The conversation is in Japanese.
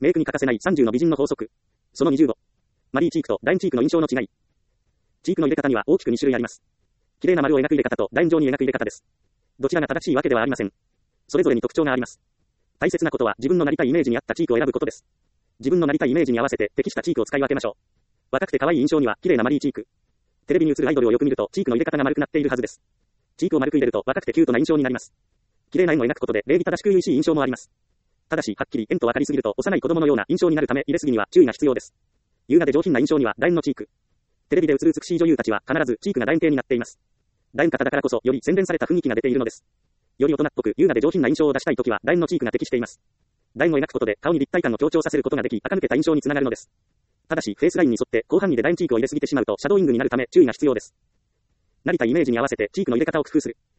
メイクに欠かせない30の美人の法則。その25。マリーチークと楕円チークの印象の違い。チークの入れ方には大きく2種類あります。綺麗な丸を描く入れ方と楕円状に描く入れ方です。どちらが正しいわけではありません。それぞれに特徴があります。大切なことは自分のなりたいイメージに合ったチークを選ぶことです。自分のなりたいイメージに合わせて適したチークを使い分けましょう。若くて可愛い印象には綺麗なマリーチーク。テレビに映るアイドルをよく見るとチークの入れ方が丸くなっているはずです。チークを丸く入れると若くてキュートな印象になります。綺麗な円を描くことで礼儀正しく優しい印象もあります。ただし、はっきり円と分かりすぎると幼い子供のような印象になるため入れすぎには注意が必要です。優雅で上品な印象には楕円のチーク。テレビで映る美しい女優たちは必ずチークが楕円形になっています。楕円型だからこそより洗練された雰囲気が出ているのです。より大人っぽく優雅で上品な印象を出したいときは楕円のチークが適しています。楕円を描くことで顔に立体感を強調させることができ、垢抜けた印象につながるのです。ただし、フェイスラインに沿って広範囲で楕円チークを入れすぎてしまうとシャドーイングになるため注意が必要です。なりたいイメージに合わせてチークの入れ方を工夫する。